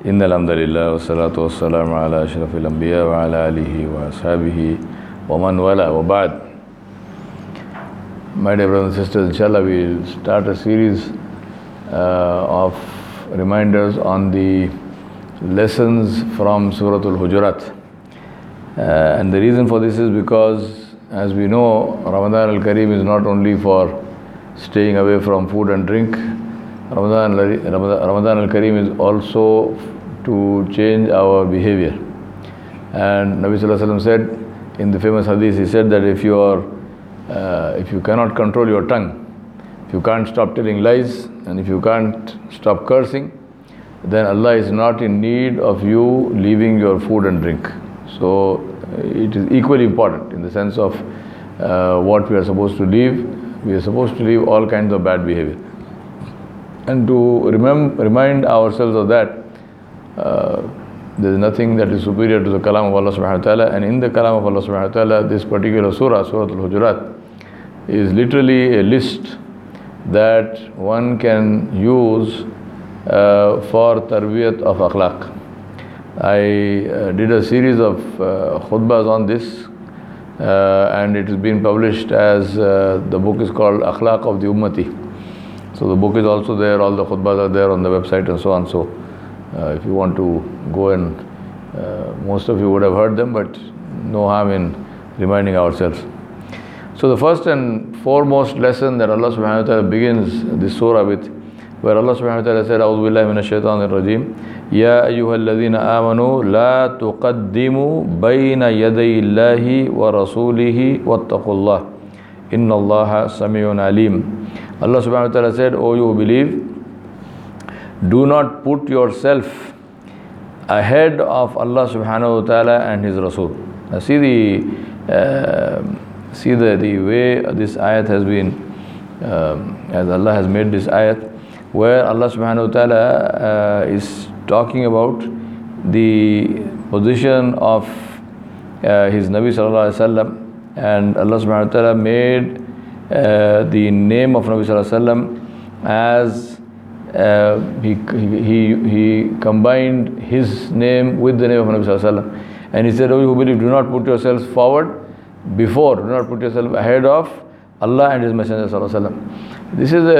إن الحمد لله والصلاة والسلام على أشرف الأنبياء وعلى آله وأصحابه ومن والاه وبعد. My dear brothers and sisters, inshallah we will start a series of reminders on the lessons from Surah Al-Hujurat. And the reason for this is because, as we know, Ramadan al-Kareem is not only for staying away from food and drink. Ramadan al-Kareem is also to change our behavior. And Nabi Sallallahu Alaihi Wasallam said in the famous hadith, he said that if you cannot control your tongue, if you can't stop telling lies, and if you can't stop cursing, then Allah is not in need of you leaving your food and drink. So it is equally important in the sense of what we are supposed to leave. We are supposed to leave all kinds of bad behavior. And to remind ourselves of that, there is nothing that is superior to the kalam of Allah subhanahu wa ta'ala. And in the kalam of Allah subhanahu wa ta'ala, this particular surah, Surah Al-Hujurat, is literally a list that one can use for tarbiyat of akhlaq. I did a series of khutbahs on this, and it has been published as the book is called Akhlaq of the Ummati. So the book is also there, all the khutbahs are there on the website and so on. So if you want to go and most of you would have heard them, but no harm in reminding ourselves. So the first and foremost lesson that Allah subhanahu wa ta'ala begins this surah with, where Allah subhanahu wa ta'ala said, A'udhu billahi minash shaitanir rajim, Ya ayyuhal ladhina amanu la tuqaddimu bayna yaday Allahi wa rasulihi wattaqullah, inna Allaha sami'un alim. Allah subhanahu wa ta'ala said, O you who believe, do not put yourself ahead of Allah subhanahu wa ta'ala and His Rasul. Now see the way this ayat has been, as Allah has made this ayat, where Allah subhanahu wa ta'ala is talking about the position of His Nabi sallallahu alaihi wasallam, and Allah subhanahu wa ta'ala made the name of Nabi sallallahu alaihi wasallam as he combined his name with the name of Nabi sallallahu alaihi wasallam, and he said, "O you who believe, do not put yourselves forward before, do not put yourself ahead of Allah and His Messenger sallallahu alaihi wasallam." This is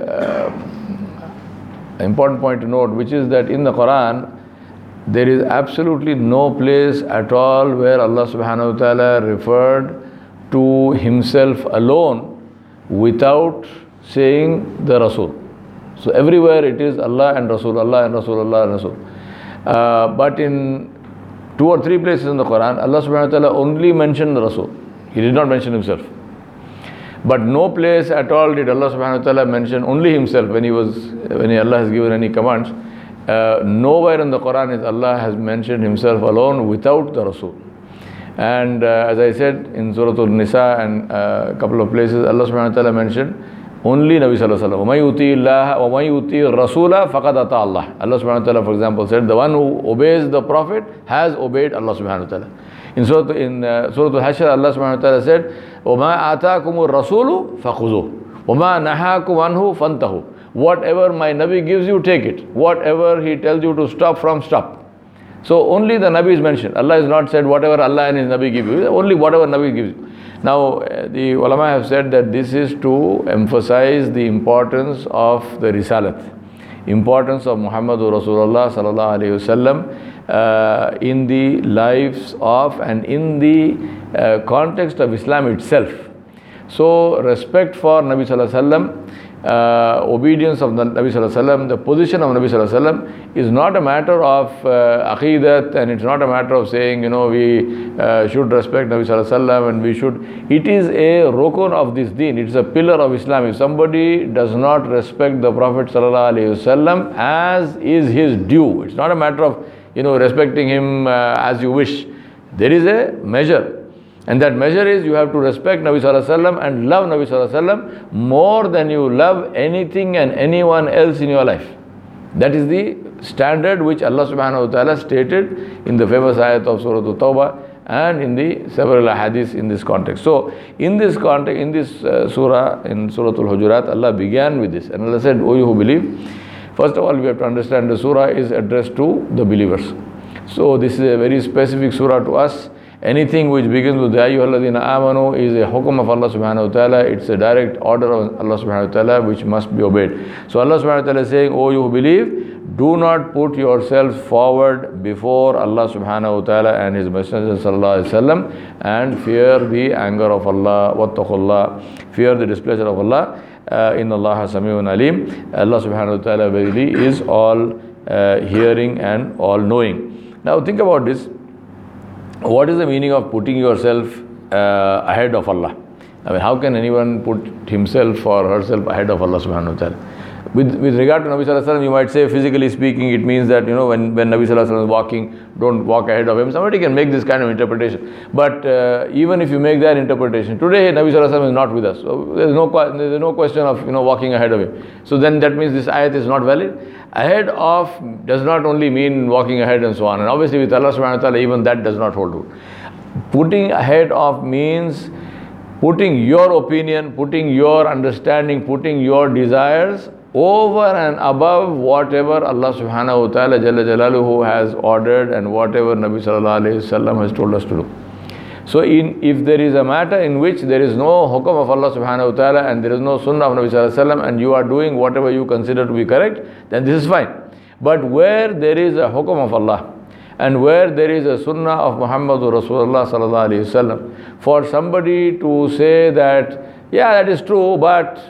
an important point to note, which is that in the Quran there is absolutely no place at all where Allah subhanahu wa ta'ala referred to Himself alone without saying the Rasul. So everywhere it is Allah and Rasul, Allah and Rasul, Allah and Rasul. But in 2 or 3 places in the Quran, Allah subhanahu wa ta'ala only mentioned the Rasul. He did not mention Himself. But no place at all did Allah subhanahu wa ta'ala mention only Himself when Allah has given any commands. Nowhere in the Quran is Allah has mentioned Himself alone without the Rasul. And as I said, in Surah Al-Nisa and a couple of places, Allah subhanahu wa ta'ala mentioned only Nabi sallallahu alaihi wasallam. وَمَن يُطِيعِ اللَّهَ وَمَن يُطِيعِ الرَّسُولَ فَقَدْ أَطَاعَ اللَّهَ. Allah subhanahu wa ta'ala, for example, said, the one who obeys the Prophet has obeyed Allah subhanahu wa ta'ala. In Surah Al-Hashr, Allah subhanahu wa ta'ala said, وَمَا آتَاكُمُ الرَّسُولُ فَخُذُوهُ وَمَا نَهَاكُمْ عَنْهُ فَانْتَهُوا. Whatever my Nabi gives you, take it. Whatever he tells you to stop from, stop. So only the Nabi is mentioned. Allah has not said whatever Allah and His Nabi give you, only whatever Nabi gives you. Now the ulama have said that this is to emphasize the importance of the Risalat, importance of Muhammadur Rasulullah sallallahu alaihi wasallam in the lives of and in the context of Islam itself. So respect for Nabi sallallahu alaihi wasallam, obedience of the Nabi sallallahu alaihi wasallam, the position of Nabi sallallahu alaihi wasallam is not a matter of aqidat, and it's not a matter of saying, we should respect Nabi sallallahu alaihi wasallam and we should. It is a rukun of this deen. It's a pillar of Islam. If somebody does not respect the Prophet sallallahu alaihi wasallam as is his due, it's not a matter of respecting him as you wish. There is a measure. And that measure is you have to respect Nabi sallallahu alaihi wasallam and love Nabi sallallahu alaihi wasallam more than you love anything and anyone else in your life. That is the standard which Allah subhanahu wa ta'ala stated in the famous ayat of Surah At-Tawbah and in the several hadiths in this context. So in this context, in this surah, in Surah Al-Hujurat, Allah began with this. And Allah said, O you who believe, First of all, we have to understand the surah is addressed to the believers. So this is a very specific surah to us. Anything which begins with Ya ayyuhalladhina amanu is a hukum of Allah subhanahu wa ta'ala. It's a direct order of Allah subhanahu wa ta'ala which must be obeyed. So Allah subhanahu wa ta'ala is saying, "O you who believe, do not put yourselves forward before Allah subhanahu wa ta'ala and His Messenger sallallahu alaihi wasallam, and fear the anger of Allah. Wattaqullah, fear the displeasure of Allah. Inna Allah sami'un alim. Allah subhanahu wa ta'ala verily is all hearing and all knowing." Now think about this. What is the meaning of putting yourself ahead of Allah? I mean, how can anyone put himself or herself ahead of Allah subhanahu wa ta'ala? With regard to Nabi sallallahu alaihi wasallam, you might say, physically speaking, it means that, when Nabi sallallahu alaihi wasallam is walking, don't walk ahead of him. Somebody can make this kind of interpretation. But even if you make that interpretation, today Nabi sallallahu alaihi wasallam is not with us. So there's no question of walking ahead of him. So then that means this ayat is not valid. Ahead of does not only mean walking ahead and so on. And obviously with Allah subhanahu wa ta'ala, even that does not hold true. Putting ahead of means putting your opinion, putting your understanding, putting your desires over and above whatever Allah subhanahu wa ta'ala Jalla Jalaluhu has ordered and whatever Nabi sallallahu alayhi wasallam has told us to do. So if there is a matter in which there is no hukum of Allah subhanahu wa ta'ala and there is no sunnah of Nabi sallallahu alayhi wasallam and you are doing whatever you consider to be correct, then this is fine. But where there is a hukum of Allah and where there is a sunnah of Muhammadur Rasulullah sallallahu alayhi wasallam, for somebody to say that, yeah, that is true, but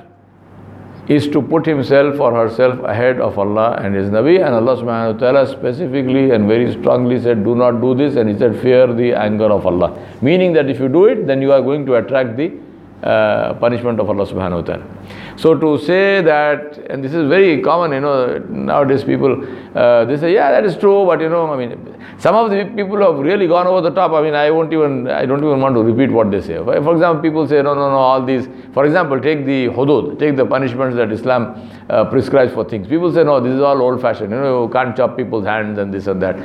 is to put himself or herself ahead of Allah and His Nabi. And Allah subhanahu wa ta'ala specifically and very strongly said, do not do this, and He said, fear the anger of Allah. Meaning that if you do it, then you are going to attract the punishment of Allah subhanahu wa ta'ala. So to say that, and this is very common, nowadays people, they say, yeah, that is true, but some of the people have really gone over the top. I don't even want to repeat what they say. For example, people say, no, all these, for example, take the hudud, take the punishments that Islam prescribes for things. People say, no, this is all old-fashioned, you can't chop people's hands and this and that.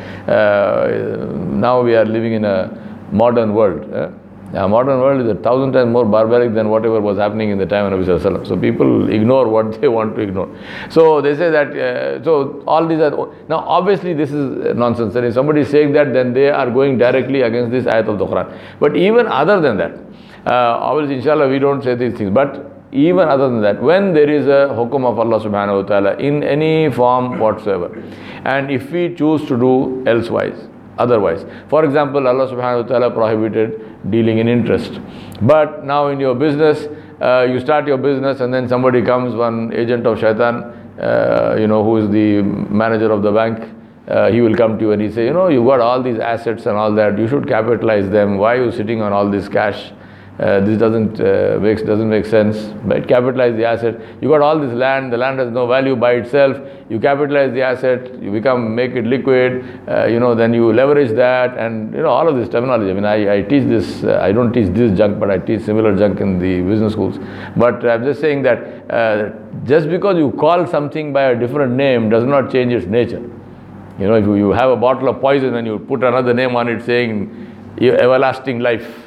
Now we are living in a modern world. The modern world is 1,000 times more barbaric than whatever was happening in the time of Nabi sallallahu alaihi wasallam. So people ignore what they want to ignore. So they say that, so all these are, now obviously this is nonsense. And if somebody is saying that, then they are going directly against this ayat of the Quran. But even other than that, obviously inshallah we don't say these things, but even other than that, when there is a hukum of Allah subhanahu wa ta'ala in any form whatsoever, and if we choose to do otherwise. For example, Allah subhanahu wa ta'ala prohibited dealing in interest. But now in your business, you start your business and then somebody comes, one agent of shaitan, who is the manager of the bank, he will come to you and he say, you've got all these assets and all that, you should capitalize them. Why are you sitting on all this cash? This doesn't make sense. Right? Capitalize the asset. You got all this land. The land has no value by itself. You capitalize the asset. You make it liquid. Then you leverage that, and all of this terminology. I teach this. I don't teach this junk, but I teach similar junk in the business schools. But I'm just saying that just because you call something by a different name does not change its nature. If you have a bottle of poison and you put another name on it saying everlasting life.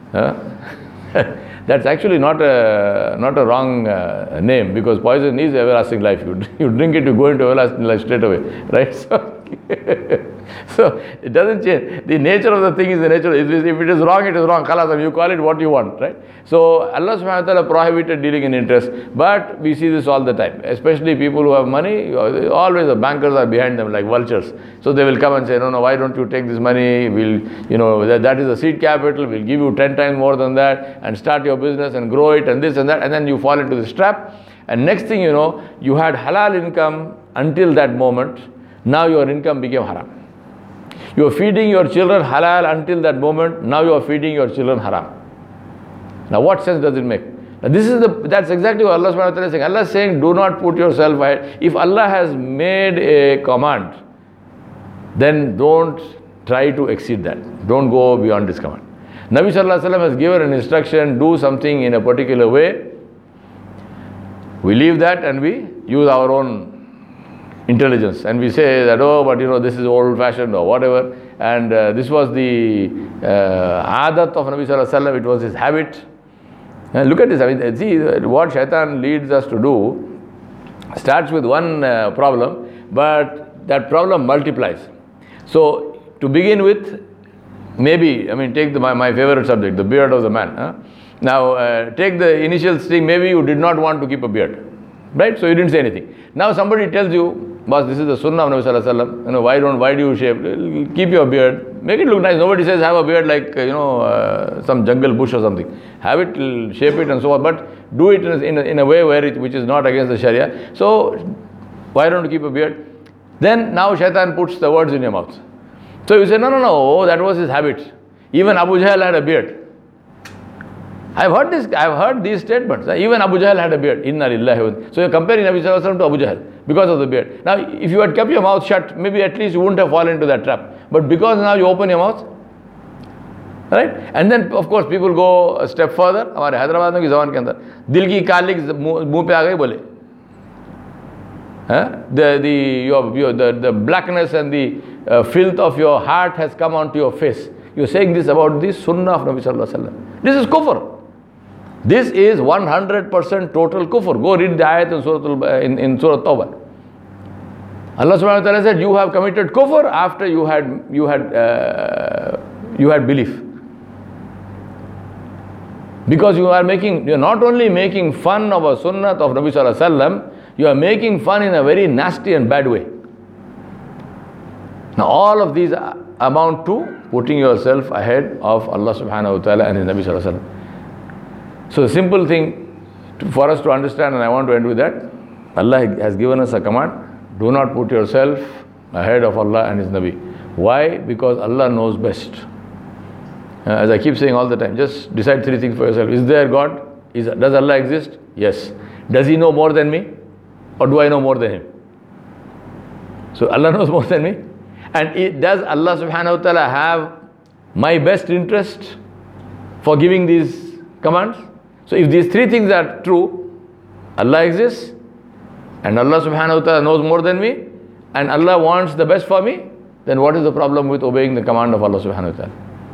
That's actually not a wrong name, because poison is everlasting life. You drink it, you go into everlasting life straight away, right? So it doesn't change. The nature of the thing is the nature. If it is wrong, it is wrong. Khalas, you call it what you want, right? So Allah subhanahu wa ta'ala prohibited dealing in interest, but we see this all the time. Especially people who have money, always the bankers are behind them like vultures. So they will come and say, no, why don't you take this money? That is the seed capital. We'll give you 10 times more than that and start your business and grow it and this and that. And then you fall into this trap. And next thing you know, you had halal income until that moment. Now your income became haram. You are feeding your children halal until that moment. Now you are feeding your children haram. Now what sense does it make? Now that's exactly what Allah subhanahu wa ta'ala is saying. Allah is saying, do not put yourself ahead. If Allah has made a command, then don't try to exceed that. Don't go beyond this command. Nabi sallallahu alaihi wasallam has given an instruction, do something in a particular way. We leave that and we use our own intelligence, and we say that, but this is old-fashioned or whatever, and this was the adat of Nabi sallallahu alaihi wasallam. It was his habit. And look at this. See what shaitan leads us to do. starts with one problem, but that problem multiplies. So to begin with, maybe, take my favorite subject, the beard of the man. Now take the initial sting, maybe you did not want to keep a beard, right? So you didn't say anything. Now somebody tells you, boss, this is the sunnah of Nabi Sallallahu Alaihi Wasallam, why do you shave? Keep your beard, make it look nice. Nobody says have a beard like, some jungle bush or something. Have it, shape it and so on, but do it in a way which is not against the Sharia. So why don't you keep a beard? Then now shaitan puts the words in your mouth. So you say, no, that was his habit. Even Abu Jahl had a beard. I've heard these statements. Even Abu Jahl had a beard. Inna lillahi wa. So you're comparing Nabi Sallallahu Alaihi Wasallam to Abu Jahl because of the beard. Now, if you had kept your mouth shut, maybe at least you wouldn't have fallen into that trap. But because now you open your mouth, right? And then, of course, people go a step further. हमारे हैदराबाद में की ज़बान के अंदर दिल की काली मुंह पे आ गई बोले. The blackness and the filth of your heart has come onto your face. You're saying this about the sunnah of Nabi Sallallahu Alaihi Wasallam. This is kufr. This is 100% total kufr. Go read the ayat in Surah Tawbah. Allah subhanahu wa ta'ala said, you have committed kufr after you had belief. Because you're not only making fun of a sunnah of Nabi Sallallahu Alaihi Wasallam, you are making fun in a very nasty and bad way. Now all of these amount to putting yourself ahead of Allah subhanahu wa ta'ala and His Nabi Sallallahu Alaihi Wasallam. So the simple thing for us to understand, and I want to end with that, Allah has given us a command, do not put yourself ahead of Allah and His Nabi. Why? Because Allah knows best. As I keep saying all the time, just decide three things for yourself. Is there God? Does Allah exist? Yes. Does He know more than me? Or do I know more than Him? So Allah knows more than me. And does Allah subhanahu wa ta'ala have my best interest for giving these commands? So if these three things are true, Allah exists, and Allah subhanahu wa ta'ala knows more than me, and Allah wants the best for me, then what is the problem with obeying the command of Allah subhanahu wa ta'ala?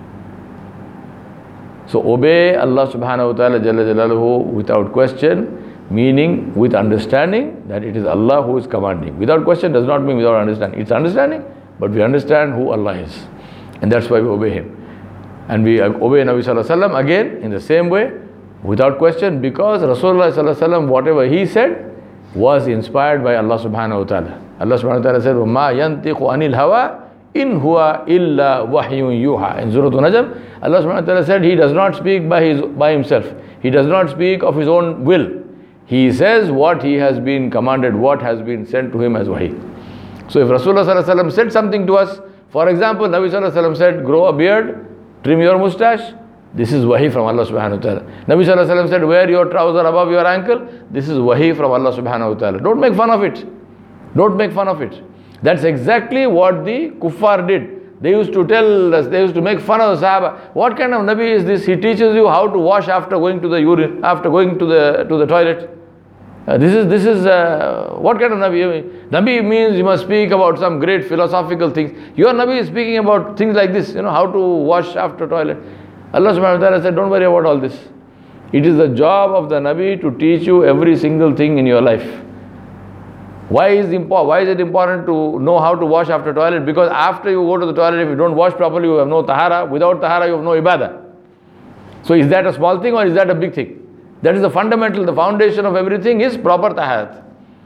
So obey Allah subhanahu wa ta'ala jalla jalaluhu without question, meaning with understanding that it is Allah who is commanding. Without question does not mean without understanding. It's understanding, but we understand who Allah is. And that's why we obey Him. And we obey Nabi Sallallahu Alaihi Wasallam again in the same way, without question, because Rasulullah Sallallahu Alaihi Wasallam, whatever he said, was inspired by Allah subhanahu wa ta'ala. Allah subhanahu wa ta'ala said, وَمَا يَنْتِقُ عَنِ الْهَوَىٰ إِنْ هُوَ إِلَّا وَحْيٌ يُوحَىٰ. In Surah An-Najm, Allah subhanahu wa ta'ala said, He does not speak by himself. He does not speak of His own will. He says what He has been commanded, what has been sent to Him as wahi. So if Rasulullah Sallallahu Alaihi Wasallam said something to us, for example, Nabi Sallallahu Alaihi Wasallam said, grow a beard, trim your mustache, this is wahi from Allah subhanahu wa ta'ala. Nabi Sallallahu Alaihi Wasallam said, wear your trouser above your ankle, this is wahi from Allah subhanahu wa ta'ala. Don't make fun of it. Don't make fun of it. That's exactly what the kuffar did. They used to tell us, they used to make fun of the Sahaba. What kind of Nabi is this? He teaches you how to wash after going to the urine, after going to the toilet. This is what kind of Nabi? Nabi means you must speak about some great philosophical things. Your Nabi is speaking about things like this, how to wash after toilet. Allah subhanahu wa ta'ala said, don't worry about all this. It is the job of the Nabi to teach you every single thing in your life. Why is it important to know how to wash after toilet? Because after you go to the toilet, if you don't wash properly, you have no tahara. Without tahara, you have no ibadah. So is that a small thing or is that a big thing? That is the fundamental, the foundation of everything is proper taharat.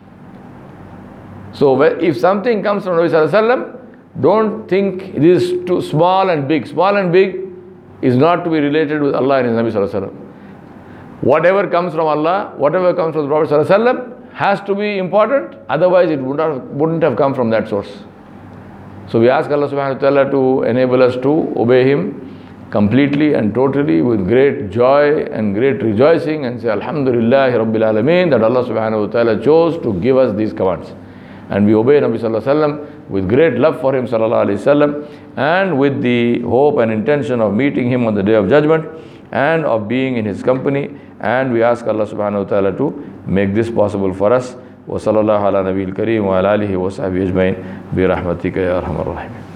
So if something comes from Nabi Sallallahu Alaihi Wasallam, don't think it is too small and big. Small and big is not to be related with Allah and His Nabi Sallallahu Alaihi Wasallam. Whatever comes from Allah, whatever comes from the Prophet Sallallahu Alaihi Wasallam has to be important, otherwise it wouldn't have come from that source. So we ask Allah subhanahu wa ta'ala to enable us to obey Him completely and totally with great joy and great rejoicing and say Alhamdulillahi Rabbil Alameen that Allah subhanahu wa ta'ala chose to give us these commands. And we obey Nabi Sallallahu Alaihi Wasallam with great love for him Sallallahu Alaihi Wasallam and with the hope and intention of meeting him on the Day of Judgment and of being in his company. And we ask Allah subhanahu wa ta'ala to make this possible for us. Wa sallallahu ala nabiyil kareem wa ala alihi wa sahbihi ajmain bi rahmatika ya arhamar rahimin.